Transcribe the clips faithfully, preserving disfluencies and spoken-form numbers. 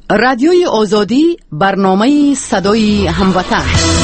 رادیوی آزادی، برنامه صدای هموطن.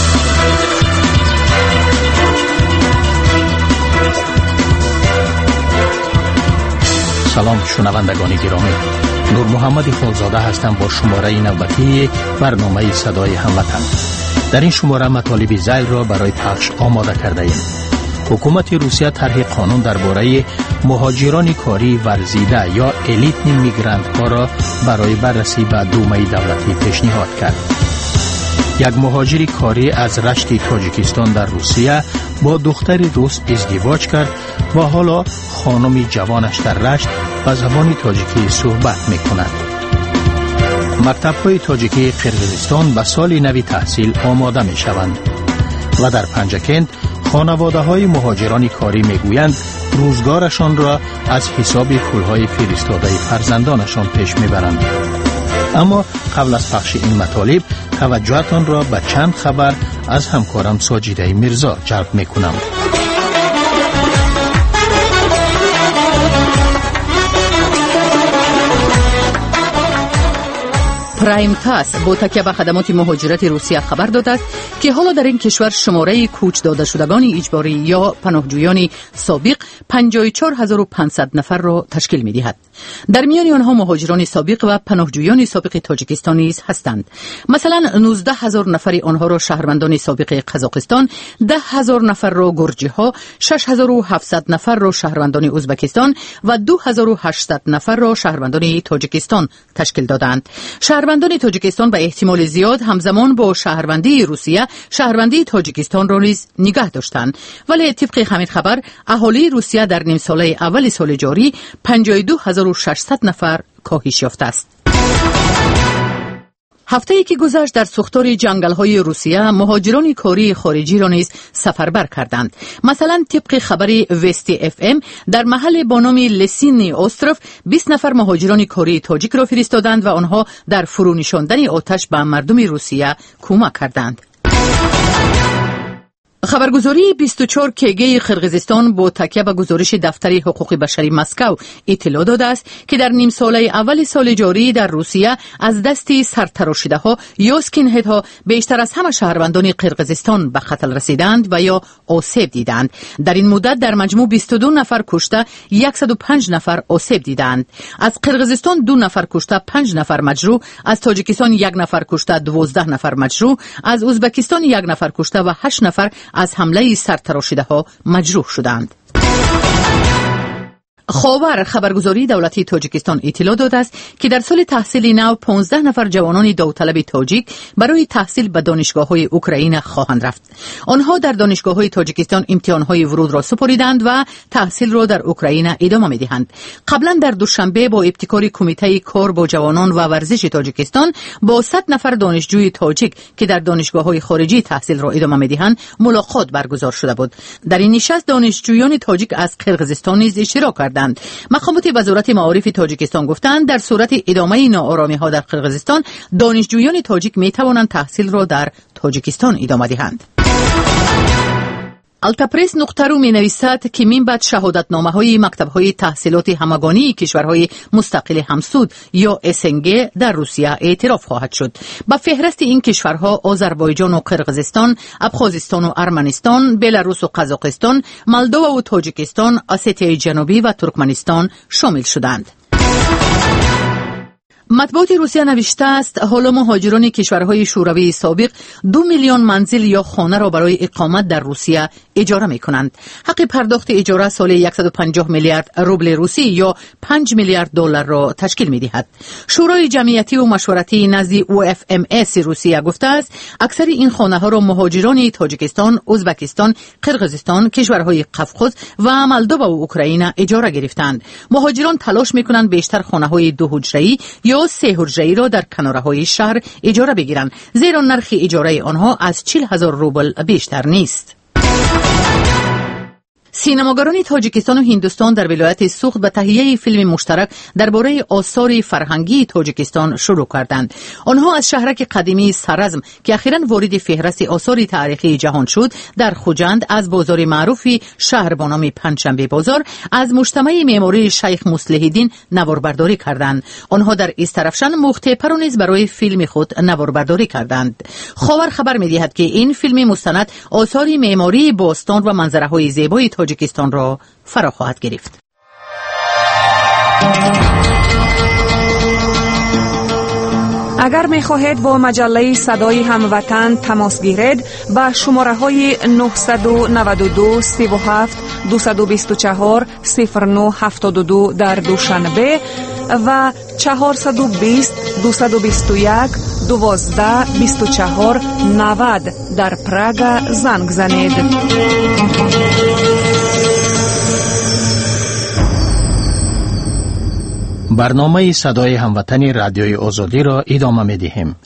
سلام شنوندگان گرامی، نور محمد خالزاده هستم با شماره نوبتی برنامه صدای هموطن. در این شماره مطالب ذیل را برای پخش آماده کرده ایم. حکومت روسیه طرح قانون درباره مهاجران کاری ورزیده یا الیت میگرانت ها را برای بررسی به دومه دولتی پیشنهاد کرد. یک مهاجر کاری از رشت تاجیکستان در روسیه با دختری روس ازدواج کرد و حالا خانم جوانش در رشت به زبان تاجیکی صحبت میکند. مکتب‌های تاجیکی قرقیزستان به سال نوی تحصیل آماده میشوند و در پنجکند خانواده‌های مهاجران کاری میگویند روزگارشان را از حساب پول‌های فرستاده فرزندانشان پیش میبرند. اما قبل از پخش این مطالب توجهتان را به چند خبر از همکارم ساجیده میرزا جلب میکنم. پرایم تاس با تکیه به خدمات مهاجرت روسیه خبر داده است که حالا در این کشور شماره کوچ داده شدگان اجباری یا پناهجویان سابق پنجاه و چهار هزار و پانصد نفر را تشکیل می دهد. در میان آنها مهاجران سابق و پناهجویان سابق تاجیکستان نیز هستند. مثلا نوزده هزار نفر آنها را شهروندان سابق قزاقستان، ده هزار نفر را گرجی ها، شش هزار و هفتصد نفر را شهروندان ازبکستان و دو هزار و هشتصد نفر را شهروندان تاجیکستان تشکیل دادند. شهروندان تاجیکستان به احتمال زیاد همزمان با شهروندی روسیه شهروندی تاجیکستان را نیز نگاه داشتند، ولی طبق همین خبر اهالی روسیه در نیم ساله اول سال جاری پنجاه و دو هزار و ششصد نفر کاهش یافته است. هفته ای که گذشت در سوختار جنگل‌های روسیه مهاجران کاری خارجی را نیز سفربر کردند. مثلا طبق خبر وستی اف ام در محل با نام لسینی استروف بیست نفر مهاجران کاری تاجیک را فرستادند و آنها در فرونشاندن آتش به مردم روسیه کمک کردند. خبرگزاری بیست و چهار کیگی قرقیزستان با تکیه به گزارش دفتر حقوق بشری مسکو اطلاع داده است که در نیم ساله اول سال جاری در روسیه از دست سرتراشیده ها یا اسکین هد ها بیشتر از همه شهروندان قرقیزستان به قتل رسیدند و یا آسیب دیدند. در این مدت در مجموع بیست و دو نفر کشته، صد و پنج نفر آسیب دیدند. از قرقیزستان دو نفر کشته، پنج نفر مجروح، از تاجیکستان یک نفر کشته، دوازده نفر مجروح، از ازبکستان یک نفر کشته و هشت نفر از حمله سرتراشیده ها مجروح شدند. خاور خبرگزاری دولتی تاجیکستان اطلاع داده است که در سال تحصیلی نو پانزده نفر جوانان داوطلب تاجیک برای تحصیل به دانشگاه‌های اوکراین خواهند رفت. آنها در دانشگاه‌های تاجیکستان امتحان‌های ورود را سپاریدند و تحصیل را در اوکراین ادامه می‌دهند. قبلا در دوشنبه با ابتکار کمیته کار با جوانان و ورزش تاجیکستان با صد نفر دانشجوی تاجیک که در دانشگاه‌های خارجی تحصیل را ادامه می‌دهند ملاقات برگزار شده بود. در این نشست دانشجویان تاجیک از قرقیزستان نیز اشتراک کردند. مقامات وزارت معارف تاجیکستان گفتند در صورت ادامه ناآرامی ها در قرقیزستان دانشجویان تاجیک می توانند تحصیل را در تاجیکستان ادامه دهند. التپرس نقطه رو می نویسد که من بعد شهادتنامه های مکتب های تحصیلات همگانی کشورهای مستقل همسود یا اس ان جی در روسیه اعتراف خواهد شد. با فهرست این کشورها آذربایجان و قرقیزستان، ابخازستان و ارمنستان، بلاروس و قزاقستان، مولدووا و تاجیکستان، اسیتیای جنوبی و ترکمنستان شامل شدند. مطبوعات روسیه نوشته است حالا مهاجران کشورهای شوروی سابق دو میلیون منزل یا خانه را برای اقامت در روسیه اجاره می کنند. حق پرداخت اجاره سالی صد و پنجاه میلیارد روبل روسی یا پنج میلیارد دلار را تشکیل می دهد. شورای جمعیتی و مشورتی نزد او اف ام اس روسیه گفته است اکثر این خانه ها را مهاجران تاجیکستان، ازبکستان، قرقیزستان، کشورهای قفقاز و مولدووا و اوکراین اجاره گرفتند. مهاجران تلاش می کنند بیشتر خانه های دو حجره‌ای یا سه حجره‌ای را در کنارهای شهر اجاره بگیرند، زیرا نرخ اجاره آنها از چهل هزار روبل بیشتر نیست. سینماگران تاجیکستان و هندوستان در ولایت سوخت به تهیه فیلم مشترک درباره آثار فرهنگی تاجیکستان شروع کردند. آنها از شهرک قدیمی سرزم که اخیراً وارد فهرست آثار تاریخی جهان شد در خوجند، از بازار معروفی شهر با نام پنجشنبه بازار، از مجتمع معماری شیخ مصلح الدین نواربرداری کردند. آنها در استرفشن مختپر و نیز برای فیلم خود نواربرداری کردند. خاور خبر می‌دهد که این فیلم مستند آثار معماری باستان و منظره‌های زیبای تاجیکستان را فرا خواهد گرفت. اگر می خواهید با مجله صدای هموطن تماس گیرید، به شماره های نه نه دو سه هفت دو دو چهار صفر نه هفت دو در دوشنبه و چهار دو صفر دو دو یک دوازده بیست و چهار نود در پراگ زنگ زنید. برنامه صدای هموطن رادیوی آزادی را ادامه می‌دهیم.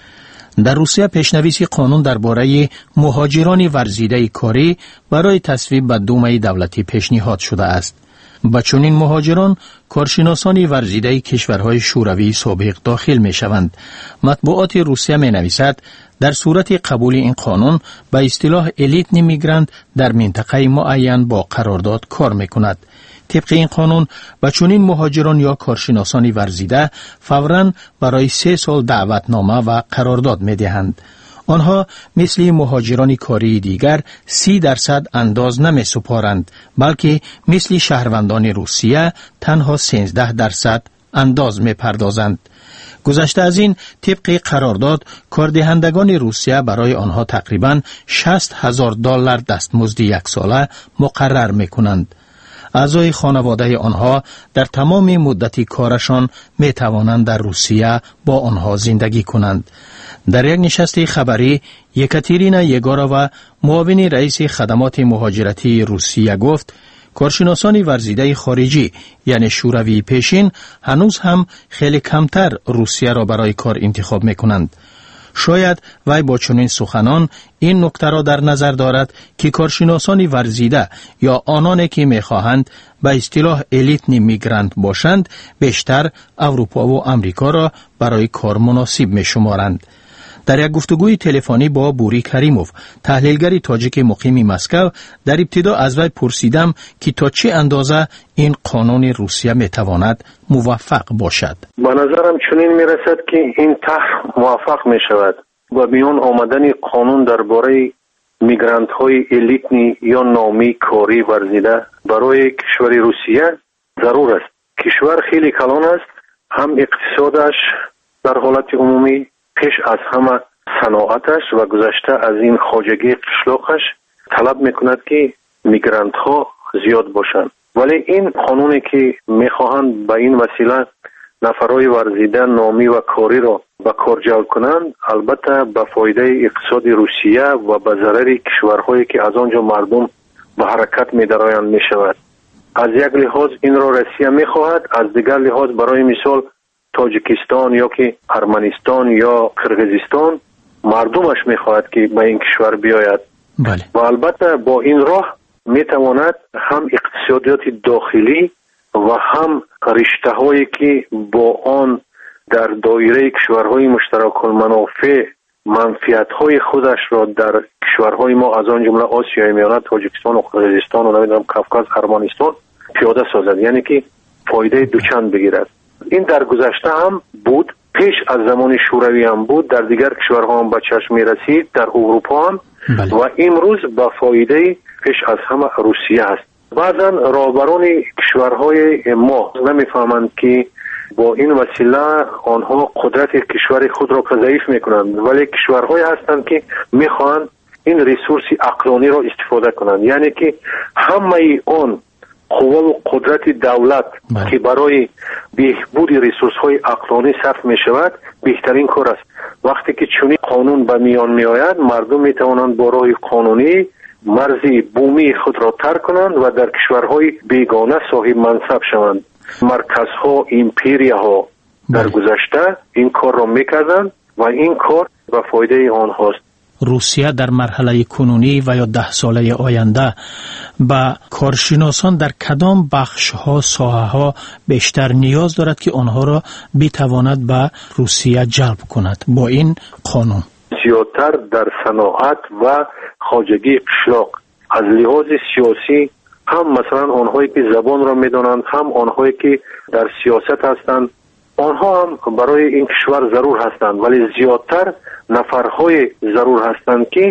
در روسیه پیشنویس قانون درباره مهاجران ورزیده کاری برای تصویب به دومه دولتی پیشنهاد شده است. با چنین مهاجران کارشناسان ورزیده کشورهای شوروی سابق داخل می شوند. مطبوعات روسیه می نویسد در صورت قبول این قانون به اصطلاح الیت میگرانت در منطقه معین با قرارداد کار می کند. طبق این قانون با چنین مهاجران یا کارشناسان ورزیده فوراً برای سه سال دعوتنامه و قرارداد می دهند. آنها مثل مهاجران کاری دیگر سی درصد انداز نمی سپارند، بلکه مثل شهروندان روسیه تنها سیزده درصد انداز می پردازند. گذشته از این طبق قرارداد کاردهندگان روسیه برای آنها تقریباً شصت هزار دلار دستمزد یک ساله مقرر می کنند. اعضای خانواده آنها در تمام مدت کارشان می توانند در روسیه با آنها زندگی کنند. در یک نشست خبری یکاترینا یگوروا معاون رئیس خدمات مهاجرتی روسیه گفت کارشناسان ورزیده خارجی یعنی شوروی پیشین هنوز هم خیلی کمتر روسیه را برای کار انتخاب می کنند. شاید وی با چنین سخنان این نکته را در نظر دارد که کارشناسان ورزیده یا آنانی که می‌خواهند به اصطلاح الیت میگرانت باشند بیشتر اروپا و امریکا را برای کار مناسب می‌شمارند. در یک گفتگوی تلفنی با بوری کریموف تحلیلگر تاجیک مقیم مسکو در ابتدا از وی پرسیدم که تا چه اندازه این قانون روسیه میتواند موفق باشد. به نظرم چنین میرسد که این طرح موفق میشود و میان آمدن قانون درباره میگرانت های الیتنی یا نامی کاری ورزیده برای کشور روسیه ضرور است. کشور خیلی کلان است، هم اقتصادش در حالت عمومی، پیش از همه صناعتش و گذشته از این خواجگی قشلاقش طلب میکند که میگرانت ها زیاد باشند. ولی این قانونی که میخواهند به این وسیله نفرای ورزیده نامی و کاری را به کار جلب کنند، البته به فایده اقتصاد روسیه و به ضرر کشورهایی که از آنجا مردم به حرکت می‌درآیند میشود. از یک لحاظ این را روسیه میخواهد، از دیگر لحاظ برای مثال تاجیکستان یا که ارمنستان یا قرقیزستان مردمش میخواهد که به این کشور بیاید. بله. و البته با این راه میتواند هم اقتصادیات داخلی و هم رشته هایی که با آن در دایره کشورهای مشترک المنافع منفعت های خودش را در کشورهای ما از آن جمله آسیای میانه تاجیکستان و قرقیزستان و نمیدونم کافکاز ارمنستان پیاده سازد، یعنی که فایده دوچند بگیرد. این در گذشته هم بود، پیش از زمان شوروی هم بود، در دیگر کشورها هم به چشم می رسید، در اروپا هم. بله. و امروز با فایده پیش از همه روسیه است. بعضا رهبران کشورهای ما نمیفهمند که با این وسیله آنها قدرت کشور خود را ضعیف میکنند، ولی کشورهای هستند که میخواهند این ریسورس عقلانی را استفاده کنند، یعنی که همه آن قوه و قدرت دولت بله. که برای بهبود ریسورس های عقلانی صرف می شود بهترین کار است. وقتی که چنین قانون به میان می آید، مردم می توانند با راه قانونی مرزی بومی خود را ترک کنند و در کشورهای بیگانه صاحب منصب شوند. مرکزها، ایمپریاها در گذشته این کار را میکردند و این کار به فایده آنهاست. روسیه در مرحله کنونی و یا ده ساله آینده با کارشناسان در کدام بخش ها ساحه ها بیشتر نیاز دارد که آنها را بتواند به روسیه جلب کند با این قانون؟ زیادتر در صناعت و خواجگی قشلاق. از لحاظ سیاسی هم مثلا آنهایی که زبان را میدانند، هم آنهایی که در سیاست هستند، آنها هم برای این کشور ضرور هستند، ولی زیادتر نفرهای ضرور هستند که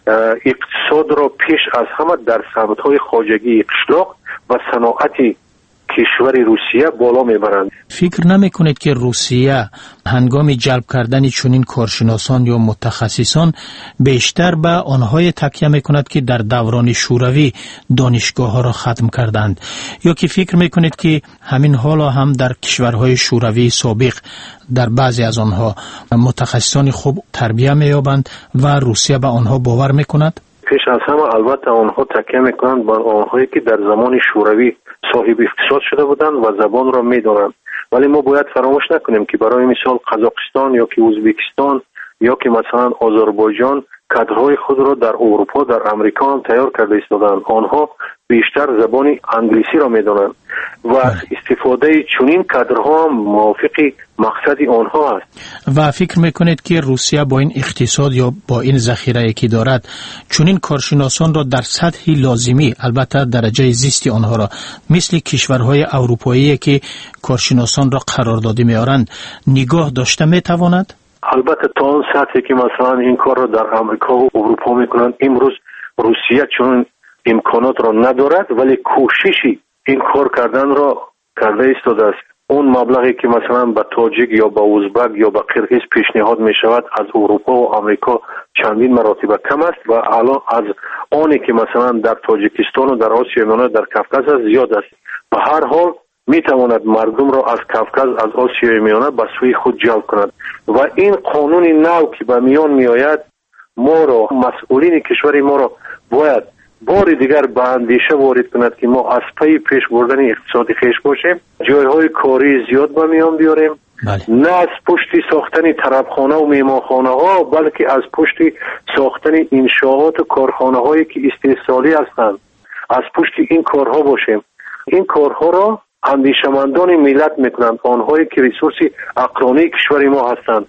اقتصاد را پیش از همه در سمت‌های خواجگی قشلاق و صناعت کشور روسیه بالا میبرند. فکر نمی کنید که روسیه هنگام جلب کردن چنین کارشناسان یا متخصصان بیشتر به آنهای تکیه می کند که در دوران شوروی دانشگاه ها را ختم کردند، یا که فکر می کنید که همین حالا هم در کشورهای شوروی سابق در بعضی از آنها متخصصان خوب تربیت می یابند و روسیه به آنها باور می کند؟ پیش از همه البته آنها تکیه می کنند بر آنهایی که در زمان شوروی صاحب اقتصاد شده بودند و زبان را میدانند، ولی ما باید فراموش نکنیم که برای مثال قزاقستان یا که ازبکستان یا که مثلا آذربایجان کادرهای خود را در اروپا، در امریکا هم تیار کرده ایستادند. آنها بیشتر زبان انگلیسی را میدانند و استفاده چنین کادرها هم موافق مقصد آنها است. و فکر میکنید که روسیه با این اقتصاد یا با این ذخیره که دارد چنین کارشناسان را در سطح لازمی، البته درجه زیستی آنها را مثل کشورهای اروپایی که کارشناسان را قراردادی میارند نگاه داشته میتواند؟ البته تا آن سطحی که مثلا این کار را در امریکا و اروپا میکنند، امروز روسیه چون امکانات را ندارد ولی کوششی این کار کردن را کرده ایستاده است. اون مبلغی که مثلا به تاجیک یا به ازبک یا به قرقیز پیشنهاد می شود از اروپا و امریکا چندین مراتب کم است و الان از آنی که مثلا در تاجیکستان و در آسیا میانه در کافکاز است زیاد است. به هر حال می تواند مردم را از کافکاز، از آسیا میانه به سوی خود جلب کند و این قانون نو که به میان می آید ما را، مسئولین کشور ما را باید بار دیگر به اندیشه وارد کند که ما از پی پیش بردن اقتصادی خیش باشیم، جایهای کاری زیاد به میان بیاریم، بله. نه از پشت ساختن طربخانه و میمانخانه ها بلکه از پشت ساختن انشاءات و کارخانه هایی که استحصالی هستند، از پشت این کارها باشیم. این کارها را اندیشمندان ملت میکنند، آنهایی که ریسورس اقرانی کشور ما هستند.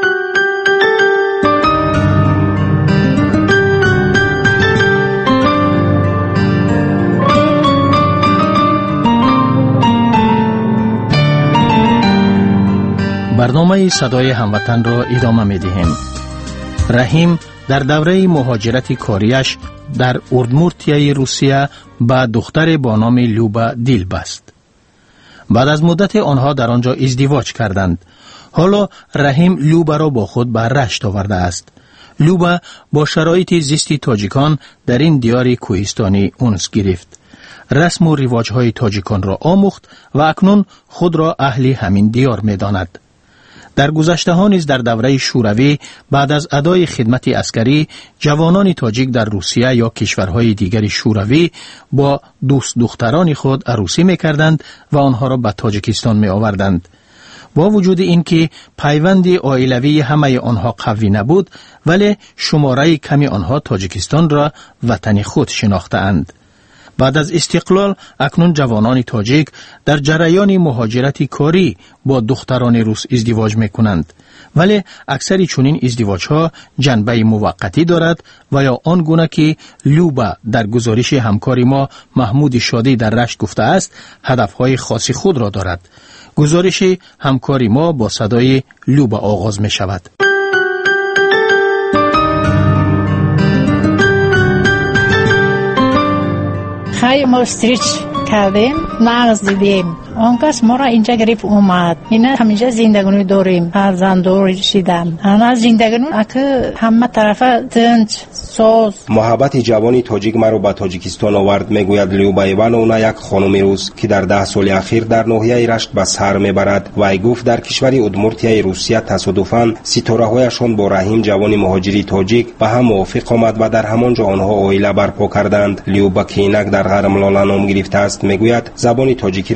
برنامه صدای هموطن را ادامه می دهیم. رحیم در دوره مهاجرت کاریش در اردمورتیای روسیه با دختر با نام لوبا دل بست. بعد از مدت آنها در آنجا ازدواج کردند. حالا رحیم لوبا را با خود به رشت آورده است. لوبا با شرایط زیستی تاجیکان در این دیار کوهستانی انس گرفت. رسم و رواجهای تاجیکان را آموخت و اکنون خود را اهل همین دیار می داند. در گذشته ها نیز در دوره شوروی بعد از ادای خدمت عسکری جوانان تاجیک در روسیه یا کشورهای دیگر شوروی با دوست دختران خود عروسی می‌کردند و آنها را به تاجیکستان می‌آوردند. با وجود اینکه پیوند عائلوی همه آنها قوی نبود، ولی شماره کمی آنها تاجیکستان را وطن خود شناختند. بعد از استقلال اکنون جوانان تاجیک در جریان مهاجرت کاری با دختران روس ازدواج میکنند، ولی اکثر چنین ازدواج ها جنبه موقتی دارد و یا آن گونه که لوبا در گزارش همکاری ما محمود شادی در رشت گفته است هدفهای خاصی خود را دارد. گزارش همکاری ما با صدای لوبا آغاز می شود. خیلی ما استریچ کردیم، نغز دیدیم. اون کس ما را اینجا گریف اومد. اینا همینجا زندگانی داریم، فرزند داشتیم. انا زندگانی اگه همه طرفه تنج سوز. محبت جوانی تاجیک مرا به تاجیکستان آورد، میگوید لیوبا ایوانونا، یک خانم روس که در ده سال اخیر در ناحیه رشت به سر میبرد. و ای گفت در کشور ادمورتیای روسیه تصادفاً ستاره هایشان با رحیم جوانی مهاجری تاجیک به هم موافق آمد و در همانجا آنها عائله برپا کردند. لیوبا که اینک در غرم لاله نام گرفته است میگوید زبان تاجیکی را آموخته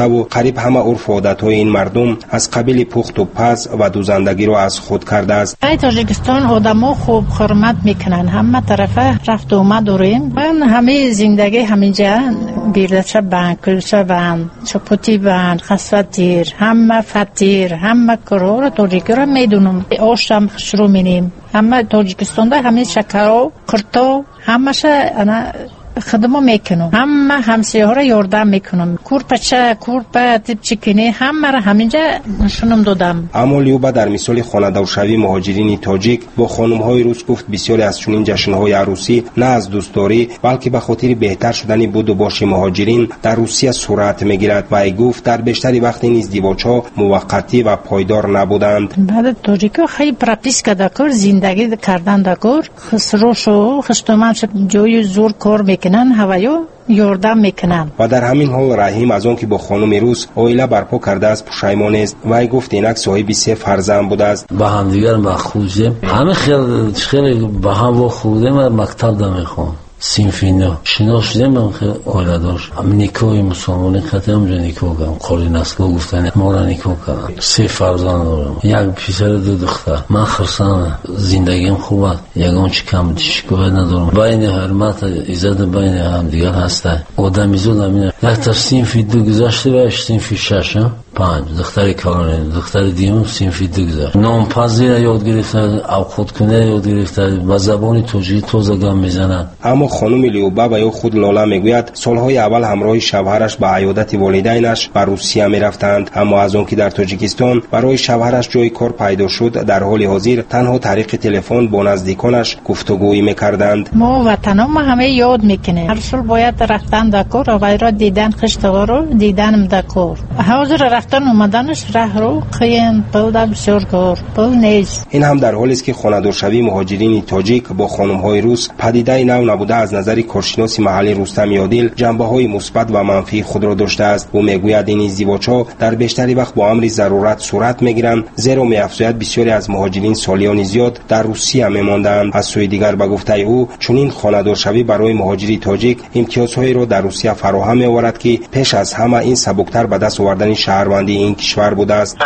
گرفته و قریب همه عرف و عادت‌های این مردم از قبیل پخت و پز و دوزندگی را از خود کرده است. ای تاجیکستان آدم‌ها خوب حرمت میکنن، همه طرفه رفت و آمد داریم. من همه زندگی همینجا بیردچه بند، کلچه بند، چپوتی بند، خسوتیر، همه فتیر، همه کارها را تاجیکی را میدونم. آش هم شروع مینیم. همه تاجیکستان ده همه شکر و کرتا همه انا خدمه میکنم. همه همسایه ها را یاردم میکنم. کورپا چه کورپا تیپ چکنی همه را همینجا نشونم دادم. اما لیوبا در مثال خانه‌دارشوی مهاجرین تاجیک با خانم های روس گفت بسیاری از چنین جشن های عروسی نه از دوستداری بلکه به خاطر بهتر شدن بود و باش مهاجرین در روسیه صورت میگیرد و ای گفت در بیشتری وقت این ازدواج ها موقتی و پایدار نبودند. بعد تاجیکا خیلی پراپیسکا دکار زندگی کردن دکار خسروش و خشتومن جای زور کار میکنن هوایو یاردم میکنن. و در همین حال رحیم از آن که با خانم روس عائله برپا کرده است پشیمان است و ای گفت اینک صاحب سه فرزند بوده است. با هم دیگر مخوضیم همه خیلی خیلی با هم و خودم مکتب دا میخوام سیمفینو شناخت شدیم. من خیلی عائله داشت نیکوی مسلمانی خطه همجا نیکو کردم. قولی نسکو گفتن ما را نیکو کردم. سه فرزند دارم، یک پسر دو دختر. من خرسانم، زندگیم خوبه، یگان چی کم شکایت ندارم. بین حرمت عزت بین هم دیگر هسته. آدمی زود همینه یک تا سیمفی دو گذاشته و سیمفی شش پنج دختر کارانه دختر دیوم سیمفی دو گذاشت. نام پذیر یاد گرفته، او خود کنه یاد گرفته، با زبانی توجیه توزگم میزنن. اما خانم لیوبا و یا خود لاله میگوید سالهای اول همراه شوهرش به عیادت والدینش به روسیه میرفتند، اما از آن که در تاجیکستان برای شوهرش جای کار پیدا شد در حال حاضر تنها طریق تلفن با نزدیکانش گفتگویی میکردند. ما وطنم ما همه یاد میکنه هر سال باید رفتن دکار و غیرا دیدن خشتوا رو دیدنم دکار حاضر رفتن اومدنش ره رو خیلی بودم بسیار کار بول نیست. این هم در حالی است که خانه‌دارشوی مهاجرین تاجیک با خانم‌های روس پدیده نو نبوده از نظر کارشناس محلی رستم یادیل جنبه‌های مثبت و منفی خود را داشته است. او میگوید این ازدواج‌ها در بیشتری وقت با امر ضرورت صورت میگیرند، زیرا می‌افزاید بسیاری از مهاجرین سالیان زیاد در روسیه می‌ماندند. از سوی دیگر به گفته او چنین خانه‌دارشوی برای مهاجری تاجیک امتیازهایی را در روسیه فراهم می‌آورد که پیش از همه این سبکتر به دست آوردن شهروندی این کشور بوده است.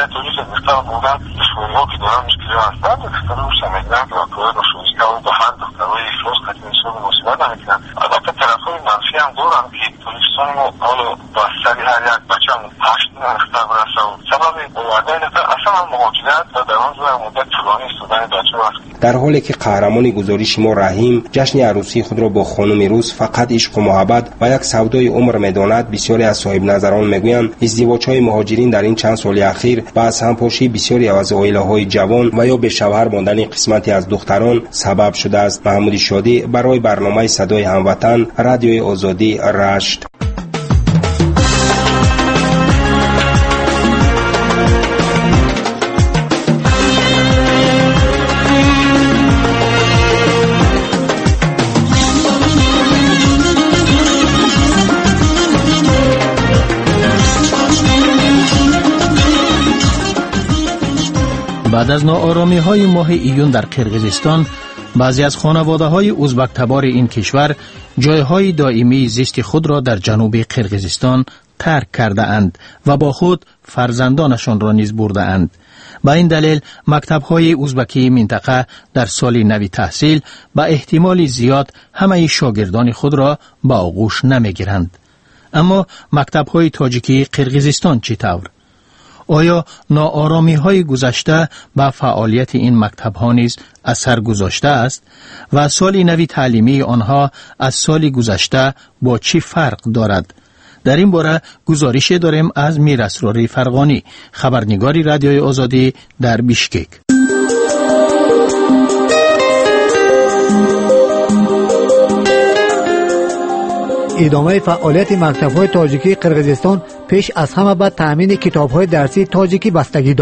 البته طرفای منفی هم دارم که توریستان ما حالا بستری هر یک بچه هم هشت نرخته برسه و سبب اوردن اصلا مهاجرت و در آن زور مدت طولانی استودن بچه وقت. در حالی که قهرمان گزارش ما رحیم جشن عروسی خود را با خانم روس فقط عشق و محبت و یک سودای عمر میداند، بسیاری از صاحب نظران میگویند ازدواج‌های مهاجرین در این چند سال اخیر با از همپاشی بسیاری از عائله‌های جوان و یا به شوهر ماندن قسمتی از دختران سبب شده است. محمود شادی برای برنامه صدای هموطن رادیوی آزادی رشت. بعد از ناآرامی‌های ماه ایون در قرقیزستان، بعضی از خانواده‌های ازبک تبار این کشور جایهای دائمی زیست خود را در جنوب قرقیزستان ترک کرده اند و با خود فرزندانشان را نیز برده اند. با این دلیل مکتب‌های ازبکی منطقه در سال نوی تحصیل با احتمال زیاد همه شاگردان خود را به آغوش نمی‌گیرند. اما مکتب‌های تاجیکی قرقیزستان چطور؟ آیا ناآرامی‌های گذشته به فعالیت این مکتب‌ها نیز اثر گذاشته است و سال نوی تعلیمی آنها از سال گذشته با چی فرق دارد؟ در این باره گزارشی داریم از میر اسرار فرغانی، خبرنگاری رادیوی آزادی در بیشکک. ادامه فعالیت مکتب‌های تاجیکی قرقیزستان پیش از همه به تأمین کتاب‌های درسی تاجیکی بستگی دارد.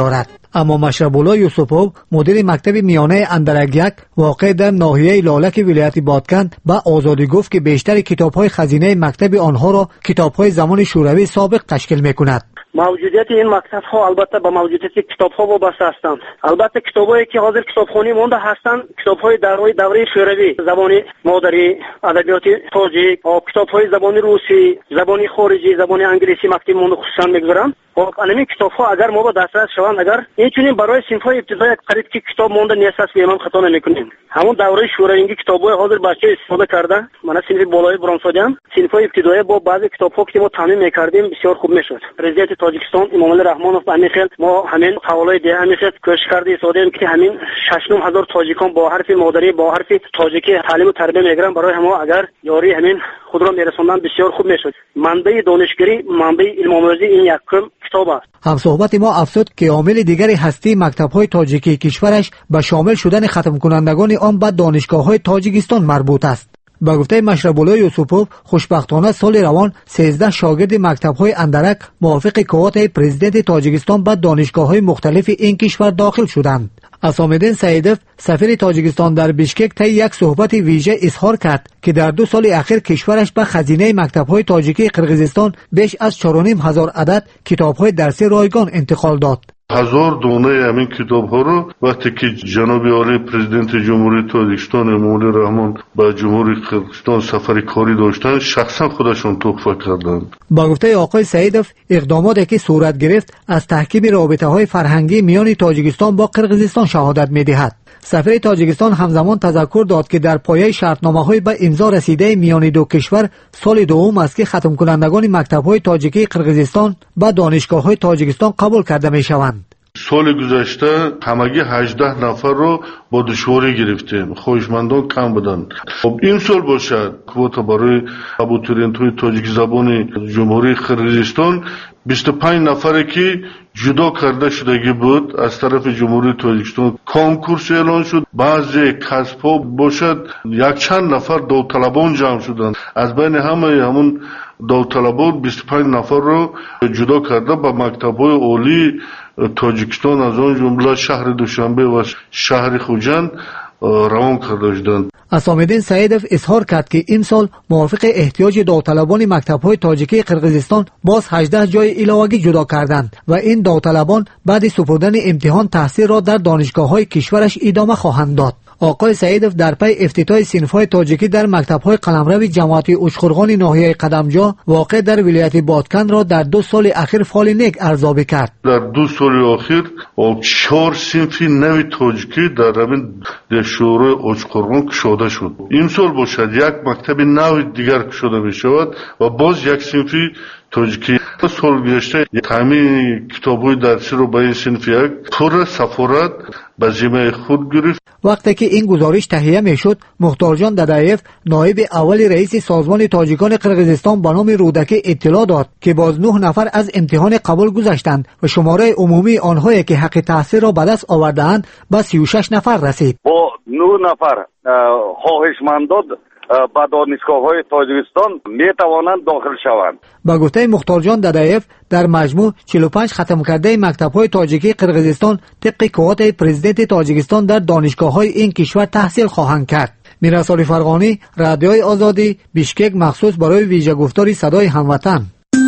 اما مشرب‌الله یوسفوف مدیر مکتب میانه اندرک یک واقع در ناحیه لالک ولایت بادکن با آزادی گفت که بیشتر کتاب‌های خزینه مکتب آنها را کتاب‌های زمان شوروی سابق تشکیل می‌کند. موجودیت این مکتب ها البته با موجودیت کتاب ها وابسته هستند. البته کتابایی که حاضر کتابخوانی مونده هستند کتاب های دوره دوره شوروی، زبان مادری، ادبیات تاجیک، کتاب های زبان روسی، زبان خارجی، زبان انگلیسی مکتب مونده خصوصا میگذارم. خب این کتاب ها اگر ما با دسترس شوند، اگر این برای صنف های ابتدایی قریب که کتاب مونده نیست است که ما خطا نمیکنیم. همون دوره شوروی کتاب های حاضر بچه استفاده کرده. من صنف بالای برانسادیام، صنف های ابتدایی با بعضی کتاب ها که ما تامین میکردیم بسیار خوب میشد. پرزیدنت تاجیکستان امامعلی رحمانوف همین خیل ما همین حوالای ده همین خیل کوشش کردیم استفاده که همین شش نه هزار تاجیکان با حرف مادری با حرف تاجیکی تعلیم و تربیت میگیرن. برای ما اگر یاری همین خود را میرسوندن بسیار خوب میشد. منبع دانشگری، منبع علم آموزی این یکم کتاب است. هم صحبت ما افزود که عامل دیگری هستی مکتب‌های تاجیکی کشورش به شامل شدن ختم کنندگان آن به دانشگاه‌های تاجیکستان مربوط است. با گفته مشرب‌الله یوسفوف خوشبختانه سال روان سیزده شاگرد مکتب‌های اندرک موافق کوات پرزیدنت تاجیکستان به دانشگاه‌های مختلف این کشور داخل شدند. اسامالدین سعیدوف سفیر تاجیکستان در بیشکک طی یک صحبت ویژه اظهار کرد که در دو سال اخیر کشورش به خزینه مکتب‌های تاجیکی قرقیزستان بیش از چهار و نیم هزار عدد کتاب‌های درسی رایگان انتقال داد. هزار دونه همین کتاب ها رو وقتی که جناب عالی پرزیدنت جمهوری تاجیکستان امامعلی رحمان با جمهوری قرقیزستان سفر کاری داشتن شخصا خودشون تحفه کردند. با گفته آقای سعیدوف اقداماتی که صورت گرفت از تحکیم رابطه های فرهنگی میان تاجیکستان با قرقیزستان شهادت می‌دهد. سفیر تاجیکستان همزمان تذکر داد که در پایه شرطنامه‌های به امضا رسیده میان دو کشور سال دوم است که ختم کنندگان مکتب‌های تاجیکی قرقیزستان به دانشگاه‌های تاجیکستان قبول کرده می‌شوند. سال گذشته همگی هجده نفر رو با دشواری گرفتیم. خواهشمندان کم بودند. خب این سال باشد کوتا برای ابوتورینت‌های تاجیک زبان جمهوری قرقیزستان بیست و پنج نفری که جدا کرده شدگی بود از طرف جمهوری تاجیکستان کنکورس اعلان شد. بعضی کسب‌ها باشد یک چند نفر داوطلبان جمع شدند. از بین همه همون داوطلبان بیست و پنج نفر رو جدا کرده به مکتب‌های عالی تاجیکستان از آن جمله شهر دوشنبه و شهر خوجند روان کرده شدند. اسامالدین سعیدوف اظهار کرد که این سال موافق احتیاج داوطلبان مکتب‌های تاجیکی قرقیزستان باز هجده جای علاوگی جدا کردند و این داوطلبان بعد سپردن امتحان تحصیل را در دانشگاه‌های کشورش ادامه خواهند داد. آقای سعیدوف در پی افتتاح صنف‌های تاجیکی در مکتب‌های قلمرو جماعت اچخرغان ناحیه قدمجا واقع در ولایت بادکن را در دو سال اخیر فال نیک ارزیابی کرد. در دو سال اخیر چهار صنف نوی تاجیکی در همین شورای اچخرغان کشاده شد. این سال باشد یک مکتب نوی دیگر کشاده می‌شود و باز یک صنفی تاجیکی. سال گذشته تامین کتاب‌های درسی رو با این صنف یک طور سفارت به ذمه خود گرفت. وقتی که این گزارش تهیه میشد مختارجان ددایف نایب اول رئیس سازمان تاجیکان قرقیزستان به نام رودکی اطلاع داد که باز نه نفر از امتحان قبول گذشتند و شماره عمومی آنهایی که حق تحصیل را به دست آورده‌اند به سی و شش نفر رسید. با نه نفر خواهشمندان با دانشگاه‌های تاجیکستان می‌توانند داخل شوند. با گفته مختارجان ددایف در مجموع چهل و پنج ختم کرده مکتب‌های تاجیکی قرقیزستان طبق کوات پرزیدنت تاجیکستان در دانشگاه‌های این کشور تحصیل خواهند کرد. میرسالی فرغانی، رادیوی آزادی، بیشکک مخصوص برای ویژه گفتاری صدای هموطن.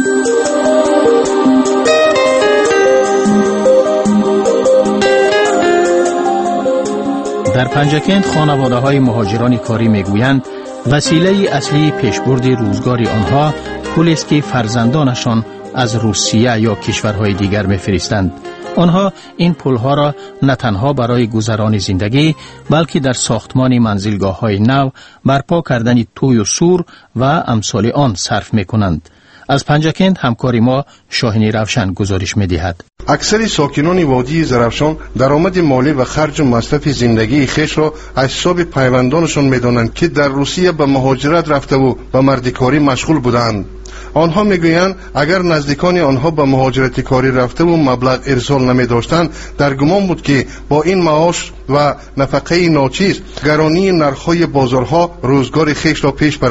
در پنجکند خانواده‌های مهاجران کاری میگویند وسیله اصلی پیشبرد روزگار آنها پولی است که فرزندانشان از روسیه یا کشورهای دیگر میفرستند. آنها این پولها را نه تنها برای گذران زندگی بلکه در ساختمان منزلگاه‌های نو، برپا کردن توی و سور و امثال آن صرف میکنند. از پنجکند همکاری ما شاهین روشن گزارش می‌دهد. اکثر ساکنان وادی زرافشان درآمد مالی و خرج و مصرف زندگی خیش را از حساب پیوندانشان می‌دانند که در روسیه به مهاجرت رفته و به مردکاری مشغول بودند. آنها میگویند اگر نزدیکان آنها به مهاجرت کاری رفته و مبلغ ارسال نمی داشتند در گمان بود که با این معاش و نفقه ناچیز گرانی نرخ‌های بازارها روزگار خیش را پیش برند.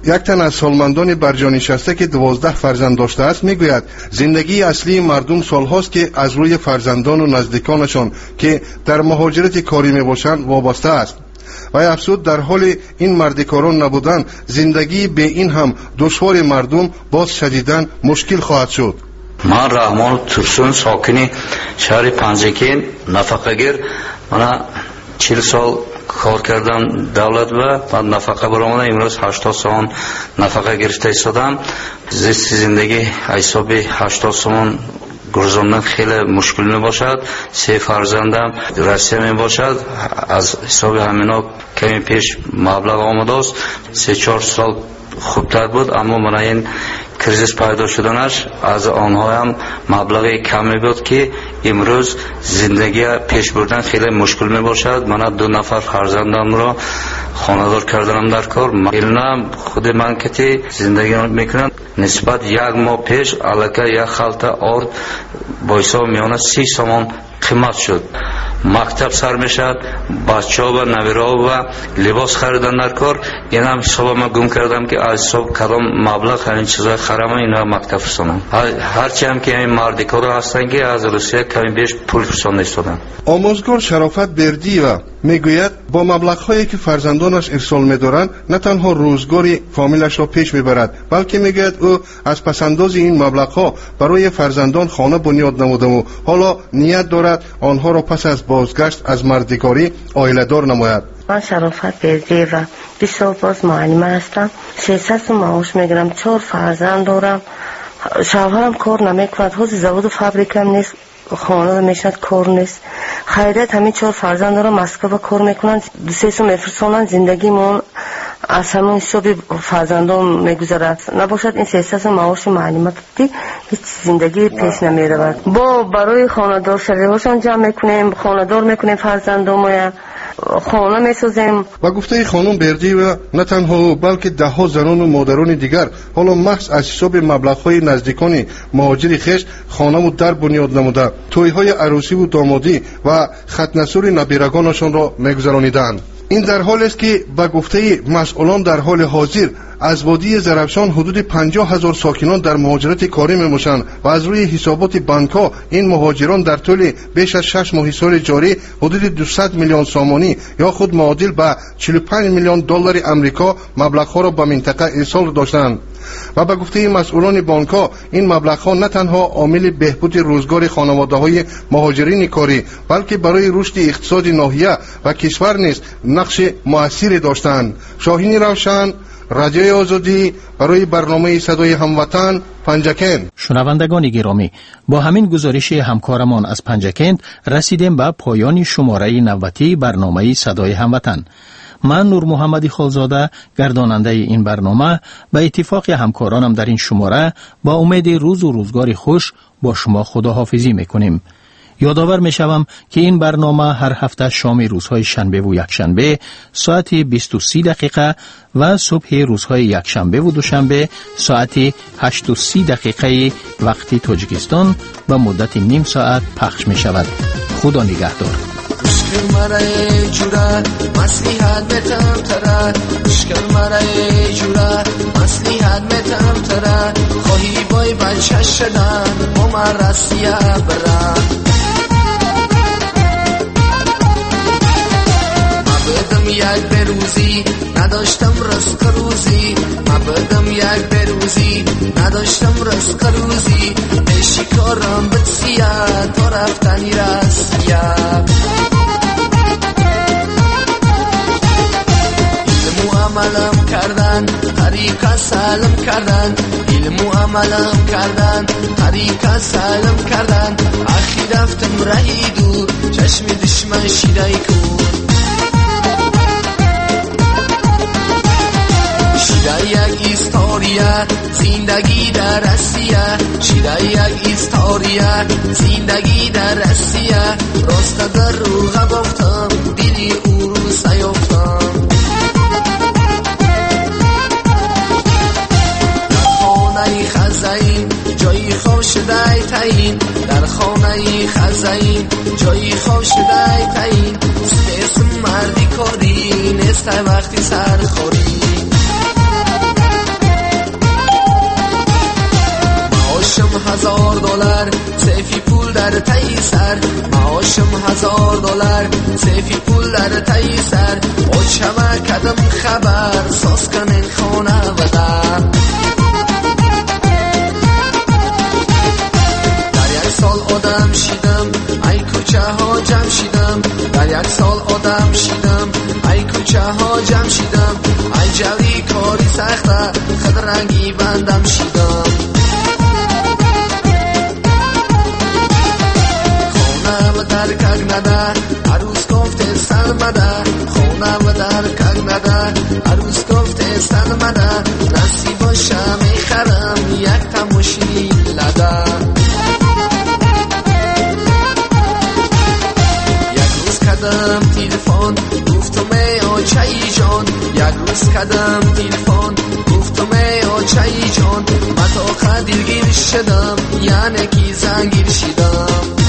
یک تن از سالمندان برجانشسته که دوازده فرزند داشته است میگوید زندگی اصلی مردم سالهاست که از روی فرزندان و نزدیکانشان که در مهاجرت کاری میباشند وابسته است. و افسود در حال این مردکاران نبودن زندگی به این هم دشوار مردم باز شدیداً مشکل خواهد شد. من رحمان ترسون ساکنی شهر پنجکین نفقه‌گیر. من چهل سال کار کردم دولت و بعد نفقه برآمدم. امروز هشتاد سوم نفقه گرفته ایستادم. زیست زندگی حساب هشتاد سوم گذراندن خیلی مشکل می باشد. سه فرزندم روسیه می باشد. از حساب همینا کمی پیش مبلغ آمده است. سه چهار سال خوبتر بود، اما من این کریزیس پیدا شدنش از آنها هم مبلغ کمی بود که امروز زندگی پیش بردن خیلی مشکل می باشد. من دو نفر فرزندم را خانه‌دار کردم در کار. اینا خود من که زندگی میکنم نسبت یک ماه پیش الکه یک خلطه آرد با حساب میانه سی سوم قیمت شد. مکتب سر میشد، بچه ها و نویرا و لباس خریدن در کار. این هم حساب ما گم کردم که از حساب کدام مبلغ همین چیزای خرم اینا مکتب فرستانم. هرچی هم که این مردکارا هستن که از روسیه کمی بیش پول فرستانده استادن. آموزگار شرافت بردی و میگوید با مبلغ‌هایی که فرزندانش ارسال می‌دارند نه تنها روزگاری فامیلش را پیش می‌برد، بلکه میگوید او از پسنداز این مبلغ‌ها برای فرزندان خانه بنیاد نموده و حالا نیت دارد آنها را پس از بازگشت از مردکاری عائله‌دار نماید. من شرافت بردی و بیست سال باز معلمه هستم. سیصد معاش میگیرم. چهار فرزند دارم. شوهرم کار نمیکند. حوض زبود و فابریکم نیست. خانه رو میشند کار نیست. خیلیت همین چهار فرزند دارم. مسکو کار میکنند. دو سه سو میفرستانند. زندگیمون از همون حسابی فرزندان میگذرد. نباشد این سیصد معاش معلمه دی هیچ زندگی پیش نمیرود. با برای خانه‌دار شده‌هاشون جمع میکنیم. خانه‌دار میکنیم فرزندامو. خانه میسازیم. و گفته خانم بردی و نه تنها او بلکه ده ها زنان و مادران دیگر حالا محض از حساب مبلغ‌های نزدیکان مهاجر خیش خانه و در بنیاد نموده توی‌های عروسی و دامادی و ختنه‌سوری نبیرگانشان را میگذرانیدند. این در حالی است که به گفته مسئولان در حال حاضر از وادی زرافشان حدود پنجاه هزار ساکنان در مهاجرت کاری میموشند و از روی حسابات بانک‌ها این مهاجران در طول بیش از شش ماه سال جاری حدود دویست میلیون سامانی یا خود معادل به چهل و پنج میلیون دلار آمریکا مبلغ‌ها را به منطقه ارسال داشتند. و به گفته مسئولان بانک‌ها این مبلغ‌ها نه تنها عامل بهبود روزگار خانواده‌های مهاجرین کاری بلکه برای رشد اقتصاد ناحیه و کشور نیز نقش مؤثری داشتند. شاهین روشن، رادیوی آزادی، برای برنامه صدای هموطن، پنجکند. شنوندگان گرامی، با همین گزارش همکارمان از پنجکند رسیدیم به پایان شماره نوبتی برنامه صدای هموطن. من نور محمدی خالزاده گرداننده این برنامه به اتفاق همکارانم در این شماره با امید روز و روزگار خوش با شما خداحافظی میکنیم. یادآور میشوم که این برنامه هر هفته شام روزهای شنبه و یکشنبه ساعت بیست و سه دقیقه و صبح روزهای یکشنبه و دوشنبه ساعت هشت و سی دقیقه وقتی تاجیکستان به مدت نیم ساعت پخش می شود. خدا نگهدار. Aşkın marayı cura, maslihat metam tara. Aşkın marayı cura, maslihat metam tara. Khohi boy balchash shadan, omar rasiya bara. Mabedam yak beruzi, nadashtam rizq ruzi. Mabedam yak beruzi, nadashtam rizq ruzi. Eshikaram bitsiya, to raftani rasiya. عملم کردن طریق سالم کردن علم و عملم کردن طریق سالم کردن اخی رفتم رهی دور چشم دشمن شیرای کور شیرای یک ایستاریا زندگی در روسیه شیرای یک ایستاریا زندگی در روسیه راست در رو گفتم دلی او رو سیافتم خزاین جایی خوش شده تاین در خانه خزاین جایی خوش شده تاین اسم مردی کاری نیست وقتی سر خوری تایی سر، معاشم هزار دلار سیفی پول در تایی سر. اوچمه کدم خبر ساز کنین خونه و در. در یک سال آدم شیدم ای کوچه ها جمع شیدم، در یک سال آدم شیدم ای کوچه ها جمع شیدم. ای جلی کاری سخته خد رنگی بندم شیدم. خونه و در کگ نده عروس گفته سلمده، خونه و در کگ نده عروس گفته سلمده. نصیب باشه میخرم یک تماشی لده. کدم تلفن گفتم ای آچهی جان، یک روز کدم تلفن گفتم ای آچهی جان. من تا دلگیر شدم یعنی که زنگیر شدم.